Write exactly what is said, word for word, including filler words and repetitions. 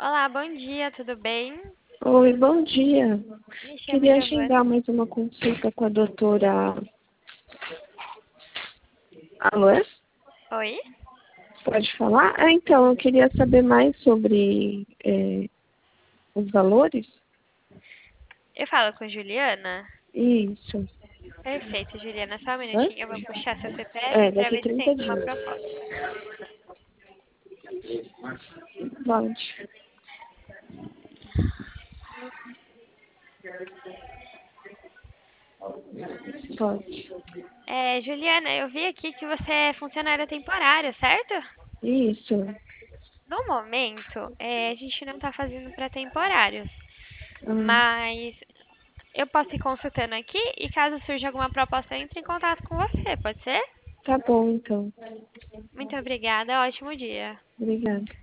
Olá, bom dia, tudo bem? Oi, bom dia. Me chamo Queria Giovana. agendar mais uma consulta com a doutora. Alô? Oi? Pode falar? Ah, então, eu queria saber mais sobre é, os valores. Eu falo com Juliana? Isso. Perfeito, Juliana, só um Hã? minutinho, eu vou puxar seu É, C P F para daqui ver se trinta tem uma dias. proposta. Pode. Pode. É, Juliana, eu vi aqui que você é funcionária temporária, certo? Isso. No momento, é, a gente não está fazendo para temporários, Ah, mas eu posso ir consultando aqui e caso surja alguma proposta, eu entre em contato com você, pode ser? tá bom, então. Muito obrigada, ótimo dia. Obrigada.